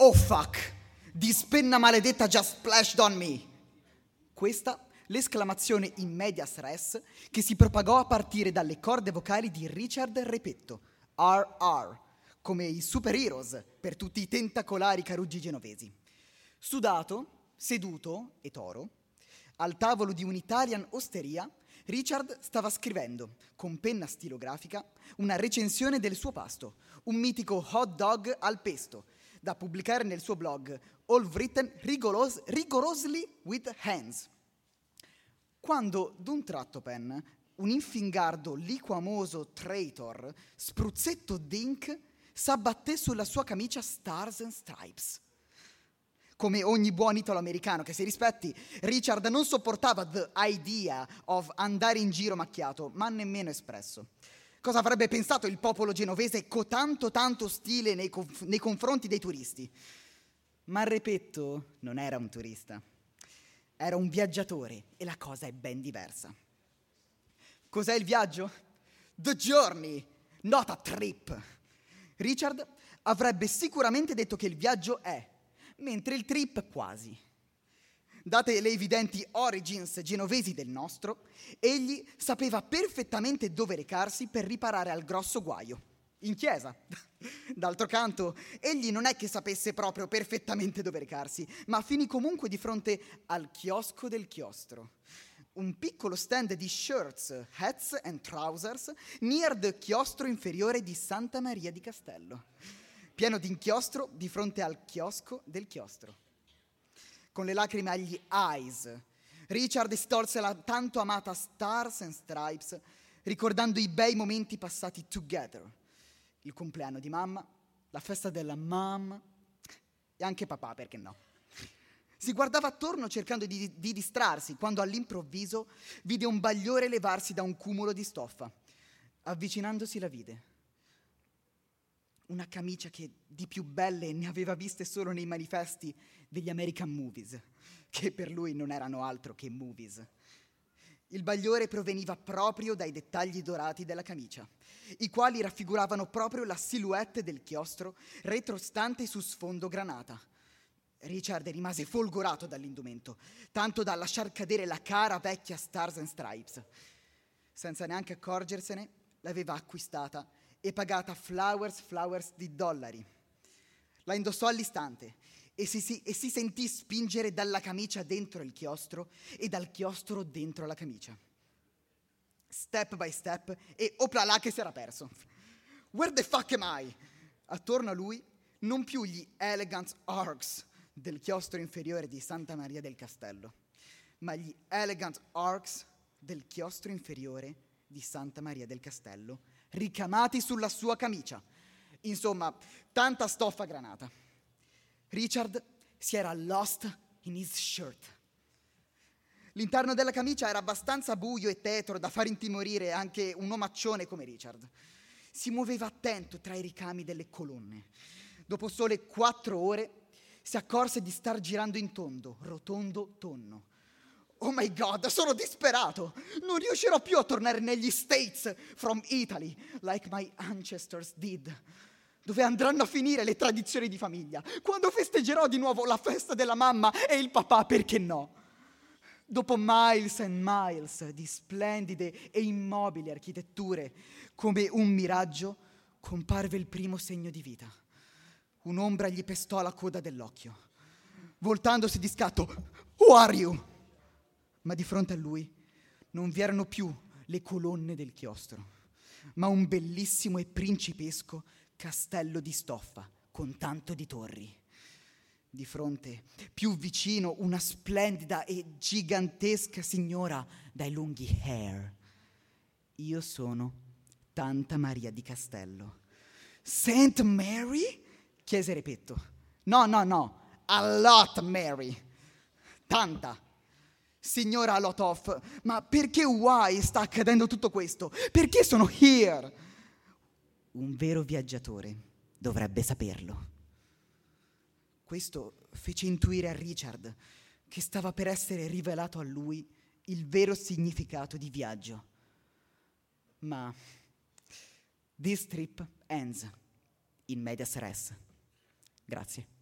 Oh fuck! This penna maledetta just splashed on me! Questa l'esclamazione in medias res che si propagò a partire dalle corde vocali di Richard Repetto, RR, come i superheroes per tutti i tentacolari caruggi genovesi. Sudato, seduto e toro, al tavolo di un'Italian osteria, Richard stava scrivendo, con penna stilografica, una recensione del suo pasto, un mitico hot dog al pesto, da pubblicare nel suo blog, all written rigorously with hands. Quando, d'un tratto pen, un infingardo liquamoso traitor, spruzzetto d'ink, s'abbatté sulla sua camicia Stars and Stripes. Come ogni buon italo-americano che si rispetti, Richard non sopportava the idea of andare in giro macchiato, ma nemmeno espresso. Cosa avrebbe pensato il popolo genovese tanto ostile nei confronti dei turisti? Ma Repetto non era un turista, era un viaggiatore e la cosa è ben diversa. Cos'è il viaggio? The journey, not a trip. Richard avrebbe sicuramente detto che il viaggio è, mentre il trip quasi. Date le evidenti origins genovesi del nostro, egli sapeva perfettamente dove recarsi per riparare al grosso guaio. In chiesa. D'altro canto, egli non è che sapesse proprio perfettamente dove recarsi, ma finì comunque di fronte al chiosco del chiostro. Un piccolo stand di shirts, hats and trousers near the chiostro inferiore di Santa Maria di Castello. Pieno d'inchiostro di fronte al chiosco del chiostro. Con le lacrime agli eyes, Richard si tolse la tanto amata Stars and Stripes, ricordando i bei momenti passati together. Il compleanno di mamma, la festa della mom e anche papà, perché no? Si guardava attorno cercando di distrarsi, quando all'improvviso vide un bagliore levarsi da un cumulo di stoffa. Avvicinandosi la vide. Una camicia che di più belle ne aveva viste solo nei manifesti degli American Movies, che per lui non erano altro che movies. Il bagliore proveniva proprio dai dettagli dorati della camicia, i quali raffiguravano proprio la silhouette del chiostro retrostante su sfondo granata. Richard rimase folgorato dall'indumento, tanto da lasciar cadere la cara vecchia Stars and Stripes. Senza neanche accorgersene, l'aveva acquistata e pagata flowers di dollari. La indossò all'istante e si sentì spingere dalla camicia dentro il chiostro e dal chiostro dentro la camicia. Step by step e opla là che si era perso. Where the fuck am I? Attorno a lui non più gli elegant arcs del chiostro inferiore di Santa Maria del Castello, ma gli elegant arcs del chiostro inferiore di Santa Maria del Castello ricamati sulla sua camicia. Insomma, tanta stoffa granata. Richard si era lost in his shirt. L'interno della camicia era abbastanza buio e tetro da far intimorire anche un omaccione come Richard. Si muoveva attento tra i ricami delle colonne. Dopo sole 4 ore si accorse di star girando in tondo, rotondo, tonno. Oh my God, sono disperato! Non riuscirò più a tornare negli States from Italy, like my ancestors did. Dove andranno a finire le tradizioni di famiglia? Quando festeggerò di nuovo la festa della mamma e il papà, perché no? Dopo miles and miles di splendide e immobili architetture, come un miraggio, comparve il primo segno di vita. Un'ombra gli pestò la coda dell'occhio. Voltandosi di scatto, "Who are you?" Ma di fronte a lui non vi erano più le colonne del chiostro, ma un bellissimo e principesco castello di stoffa con tanto di torri. Di fronte, più vicino, una splendida e gigantesca signora dai lunghi hair. Io sono Tanta Maria di Castello. Saint Mary? Chiese Repetto. No, a lot Mary. Tanta. Signora Lotoff, ma perché why sta accadendo tutto questo? Perché sono here? Un vero viaggiatore dovrebbe saperlo. Questo fece intuire a Richard che stava per essere rivelato a lui il vero significato di viaggio. Ma this trip ends in medias res. Grazie.